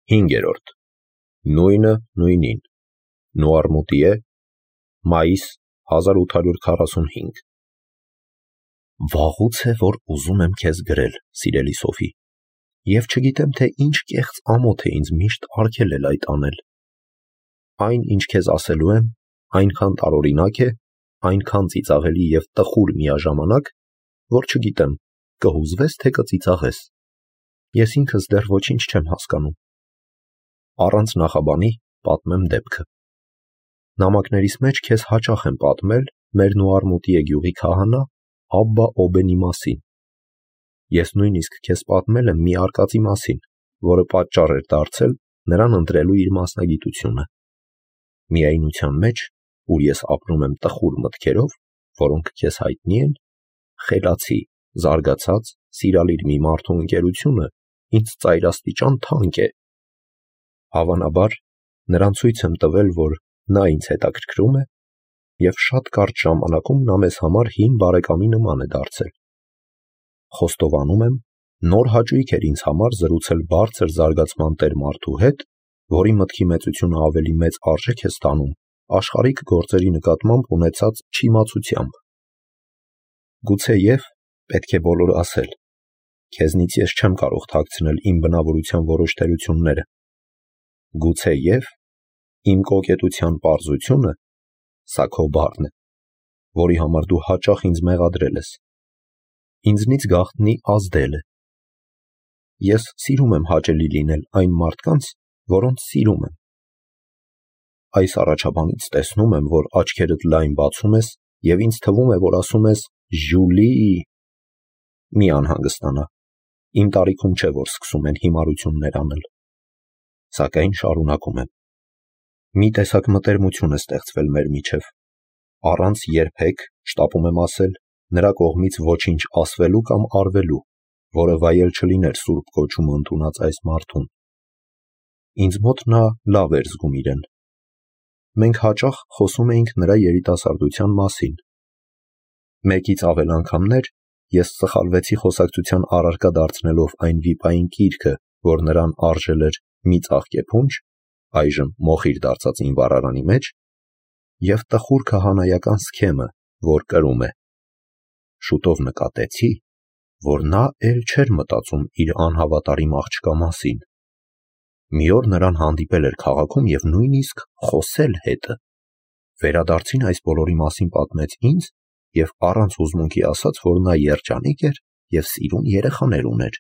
5. Նույնը նույնին, Նոարմուտի է, մայիս 1845։ Վաղուց է, որ ուզում եմ քեզ գրել, սիրելի Սոֆի, և չգիտեմ, թե ինչ կեղծ ամոթ է ինձ միշտ արգելել այդ անել։ Այն, ինչ քեզ ասելու եմ, այնքան տարօրինակ է, այնքան ծիծաղելի և տխուր միաժամանակ, որ չգիտեմ, կհուզվես, թե կծիծաղես։ Ես ինքս դեռ ոչինչ չեմ հասկանում։ Առանց նախաբանի պատմեմ դեպքը։ Նամակներիս մեջ քեզ հաճախ եմ պատմել մեր Նոարմուտի գյուղի քահանա Աբբա Օբենի մասին։ Ես նույնիսկ քեզ պատմել եմ մի արկածի մասին, որը պատճառ էր դարձել նրան ընտրելու իր մասնագիտությունը։ Միայնության մեջ, ուր ես ապրում եմ տխուր մտքերով, որոնք քեզ հայտնի են, խելացի, զարգացած, սիրալիր մի մարդու ընկերությունը ինձ ծայրաստիճան թանկ է։ Հավանաբար, նրան ցույց եմ տվել, որ նա ինձ հետաքրքրում է, և շատ կարճ ժամանակում նա մեզ համար հին բարեկամի նման է դարձել։ Խոստովանում եմ, նոր հաճույք էր ինձ համար զրուցել բարձր զարգացման տեր մարդու հետ, որի մտքի մեծությունը ավելի մեծ արժեք է ստանում աշխարհիկ գործերի նկատմամբ ունեցած չիմացությամբ։ Գուցեև պետք է բոլորը ասել, քեզնից ես չեմ կարող թաքցնել իմ բնավորության որոշ թերությունները։ Գուցեև իմ կոկետության պարզությունը, սա քո բառն է, որի համար դու հաճախ ինձ մեղադրել ես, ինձնից գաղտնի ազդել է։ Ես սիրում եմ հաճելի լինել այն մարդկանց, որոնց սիրում եմ։ Այս առաջաբանից տեսնում եմ, որ աչքերդ լայն բացում ես, և ինձ թվում է, որ ասում ես «Ժուլի»։ Մի անհանգստանա, իմ տարիքում չէ, որ սկսում են հիմարություններ անել։ Սակայն շարունակում եմ։ Մի տեսակ մտերմություն է ստեղծվել մեր միջև, առանց երբեք, շտապում եմ ասել, նրա կողմից ոչինչ ասվելու կամ արվելու, որը վայել չլիներ սուրբ կոչումը ընդունած այս մարդուն։ Ինձ մոտ նա լավ էր զգում իրեն։ Մենք հաճախ խոսում էինք նրա երիտասարդության մասին։ Մեկից ավել անգամներ ես սխալվեցի խոսակցության առարկա դարձնելով այն վիպային գիրքը, որ նրան արժել էր մի ծաղկե փունջ, այժմ մոխիր դարձած իմ վառարանի մեջ, և տխուր քահանայական սքեմը, որ կրում է։ Շուտով նկատեցի, որ նա էլ չէր մտածում իր անհավատարիմ աղջկա մասին։ Մի օր նրան հանդիպել էր քաղաքում և նույնիսկ խոսել հետը։ Վերադարձին այս բոլորի մասին պատմեց ինձ և առանց հուզմունքի ասաց, որ նա երջանիկ էր և սիրուն երեխաներ ուներ։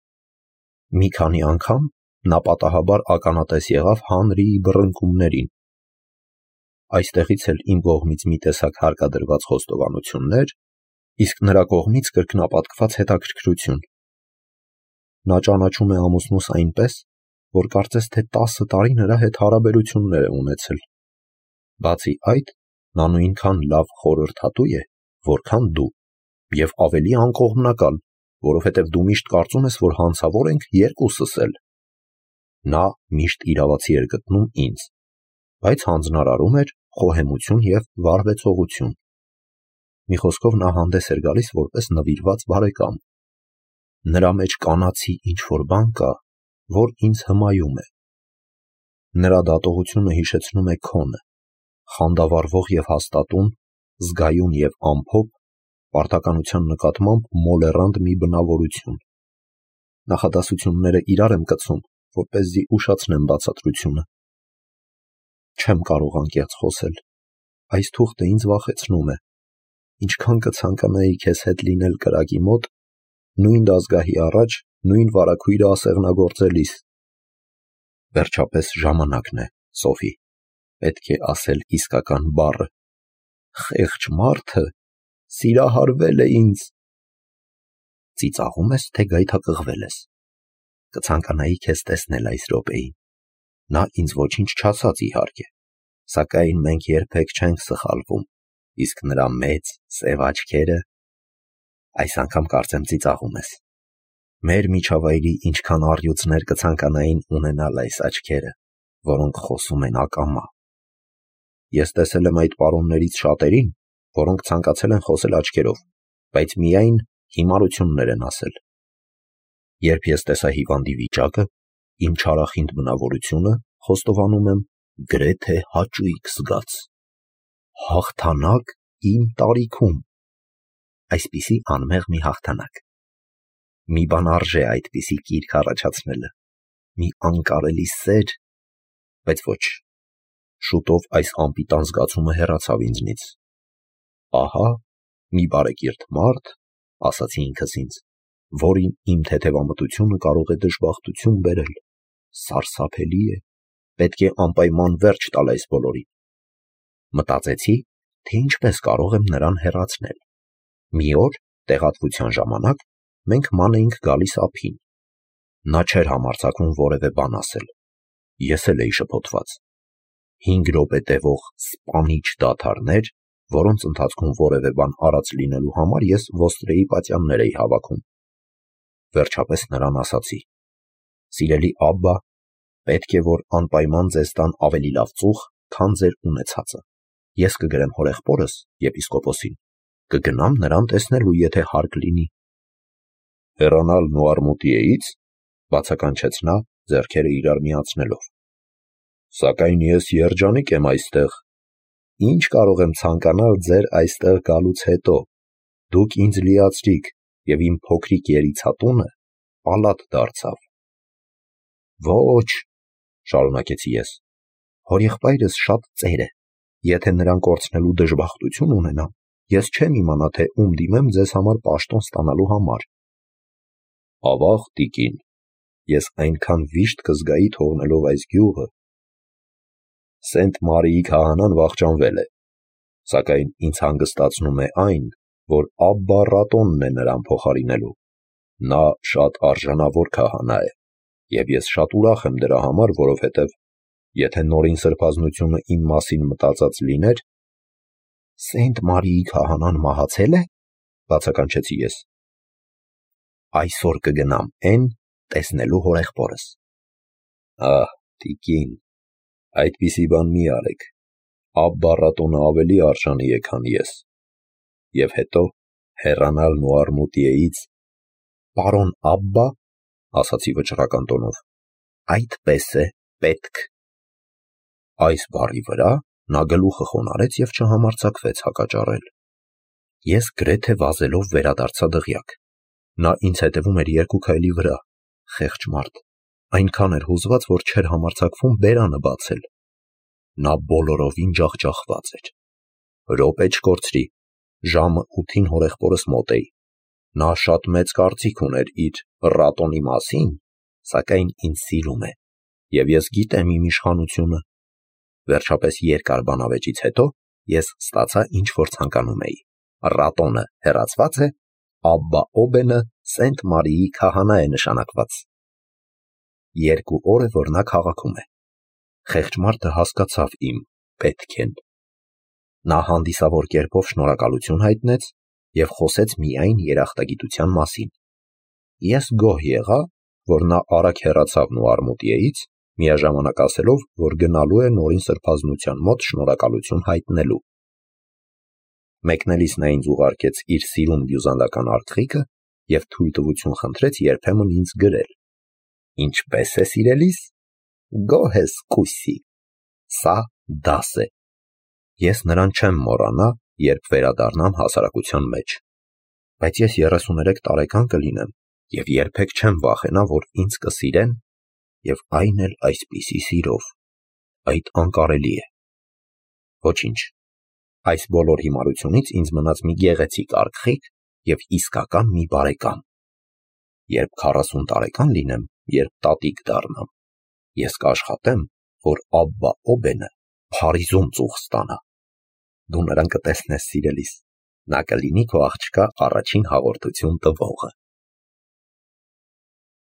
Մի քանի անգամ նա պատահաբար ականատես եղավ Հանրիի բռնկումներին։ Այստեղից էլ իմ կողմից մի տեսակ հարկադրված խոստովանություններ, իսկ նրա կողմից կրկնապատկված հետաքրքրություն։ Նա ճանաչում է ամուսնուս այնպես, որ կարծես թե 10 տարի նրա հետ հարաբերություններ է ունեցել։ Բացի այդ, նա նույնքան լավ խորհրդատու է, որքան դու, և ավելի անկողմնակալ, որովհետև դու միշտ կարծում ես, որ հանցավոր ենք երկուսս էլ։ Նա միշտ իրավացի էր գտնում ինձ, բայց հանձնարարում էր խոհեմություն և վարվեցողություն։ Մի խոսքով նա հանդես էր գալիս որպես նվիրված բարեկամ։ Նրա մեջ կանացի ինչ-որ բան կա, որ ինձ հմայում է։ Նրա դատողությունը հիշեցնում է քոնը, խանդավառվող և հաստատուն, զգայուն և ամփոփ, պարտականության նկատմամբ մոլեռանդ մի բնավորություն։ Նախադասությունները իրար եմ կցում, որպեսզի ուշացնեմ բացատրությունը։ Չեմ կարող անկեղծ խոսել։ Այս թուղթը ինձ վախեցնում է։ Ինչքան կցանկանայի քեզ հետ լինել կրակի մոտ, նույն դազգահի առաջ, նույն վարագույրը ասեղնագործելիս։ Վերջապես ժամանակն է, Սոֆի, պետք է ասել իսկական բառը։ Խեղճ մարդը սիրահարվել է ինձ։ Ծիծաղում ես, թե գայթակղվել ես։ Կցանկանայի քեզ տեսնել այս րոպեին։ Նա ինձ ոչինչ չասաց իհարկե, սակայն մենք երբեք չենք սխալվում, իսկ նրա մեծ, սև աչքերը… Այս անգամ կարծեմ ծիծաղում ես։ Մեր միջավայրի ինչքան առյուծներ կցանկանային ունենալ այս աչքերը, որոնք խոսում են ակամա։ Ես տեսել եմ այդ պարոններից շատերին, որոնք ցանկացել են խոսել աչքերով, բայց միայն հիմարություններ են ասել։ Երբ ես տեսա հիվանդի վիճակը, իմ չարախինդ բնավորությունը խոստովանում եմ գրեթե հաճույք զգաց։ Հաղթանակ իմ տարիքում։ Այսպիսի անմեղ մի հաղթանակ։ Մի բան արժե այդպիսի կիրք առաջացնելը, մի անկարելի սեր, բայց ոչ, շուտով այս անպիտան զգացումը հեռացավ ինձնից։ Ահա մի բարեկիրթ մարդ, ասացի ինքս ինձ, որին իմ թեթևամտությունը կարող է դժբախտություն բերել, սարսափելի է, պետք է անպայման վերջ տալ այս բոլորին։ Մտածեցի, թե ինչպես կարող եմ նրան հեռացնել։ Մի օր, տեղատվության ժամանակ, մենք ման էինք գալիս ափին։ Նա չէր համարձակվում որևէ բան ասել։ Ես էլ էի շփոթված։ 5 րոպե տևող սպանիչ դադարներ, որոնց ընթացքում որևէ բան արած լինելու համար ես ոստրեի պատյաններ էի հավաքում։ Վերջապես նրան ասացի. «Սիրելի Աբբա, պետք է որ անպայման ձեզ տան ավելի լավ ծուխ, քան ձեր ունեցածը։ Ես կգրեմ հորեղբորս, եպիսկոպոսին, կգնամ նրան տեսնելու, եթե հարկ լինի»։ Հեռանալ Նուարմուտիեից, բացականչեց նա, ձեռքերը իրար միացնելով։ Սակայն ես երջանիկ եմ այստեղ։ Ինչ կարող եմ ցանկանալ ձեր այստեղ գալուց հետո։ Դուք ինձ լիացրիք, եւ իմ փոքրիկ երիցատունը պալատ դարձավ։ Ոչ, շարունակեցի ես, հորեղբայրս շատ ծեր է։ Եթե նրան կորցնելու դժբախտություն ունենամ, ես չեմ իմանա, թե ում դիմեմ ձեզ համար պաշտոն ստանալու համար։ Ավաղ տիկին, ես այնքան վիշտ կզգայի թողնելով այս գյուղը։ Սենտ Մարիի քահանան վախճանվել է, սակայն ինձ հանգստացնում է այն, որ Աբբա Ռատոնն է նրան փոխարինելու։ Նա շատ արժանավոր քահանա է, եւ ես շատ ուրախ եմ դրա համար, որովհետեւ եթե նորին սրբազնությունը իմ մասին մտածած լիներ… Սենտ Մարիի քահանան մահացել է, բացականչեցի ես։ Այսօր կգնամ Էն տեսնելու հորեղբորս։ Ահ, տիկին, այդպիսի բան մի արեք։ Աբբա Ռատոնը ավելի արժանի է, քան ես։ Եվ հետո հեռանալ Նուարմուտիեից։ Պարոն Աբբա, ասացի վճռական տոնով, այդպես է պետք։ Այս բառի վրա նա գլուխը խոնարհեց եւ չհամարձակվեց հակաճառել։ Ես գրեթե վազելով վերադարձա դղյակ։ Նա ինձ հետևում էր 2 քայլի վրա, խեղճ մարդ, այնքան էր հուզված, որ չէր համարձակվում բերանը բացել։ Նա բոլորովին ջախջախված էր։ Րոպե չկորցրի, ժամը 8-ին հորեղբորս մոտ էի։ Նա շատ մեծ կարծիք ուներ իր Ռատոնի մասին, սակայն ինձ սիրում է, եւ ես գիտեմ իմ իշխանությունը։ Վերջապես երկար բանավեճից հետո ես ստացա ինչ որ ցանկանում էի։ Ռատոնը հեռացված է, Աբբա Օբենը Սենտ Մարիի քահանա է նշանակված։ 2 օր է, որ նա քաղաքում է։ Խեղճ մարդը հասկացավ իմ պետքեն։ Նա հանդիսավոր կերպով շնորհակալություն հայտնեց եւ խոսեց միայն երախտագիտության մասին։ Ես գոհ եղա, որ նա արագ հեռացավ Նուարմուտիեից, միաժամանակ ասելով, որ գնալու է նորին սրբազնության մոտ շնորհակալություն հայտնելու։ Մեկնելիս նա ինձ ուղարկեց իր սիրուն բյուզանդական արտղիկը եւ թույլտվություն խնդրեց երբեմն ինձ գրել։ Ինչպես է սիրելիս։ Գոհ ես, կուսի։ Սա դաս է։ Ես նրան չեմ մոռանա, երբ վերադառնամ հասարակության մեջ։ Բայց ես 33 տարեկան կլինեմ եւ երբեք չեմ վախենա, որ ինձ կսիրեն եւ այն էլ այսպիսի սիրով։ Այդ անկարելի է։ Ոչինչ։ Այս բոլոր հիմարությունից ինձ մնաց մի գեղեցիկ արտղիկ եւ իսկական մի բարեկամ։ Երբ 40 տարեկան լինեմ, երբ տատիկ դառնամ, ես կաշխատեմ, որ Աբբա Օբենը Փարիզում ծուխ ստանա։ Դու նրան կտեսնես, սիրելիս, նա կլինի քո աղջկա առաջին հաղորդություն տվողը։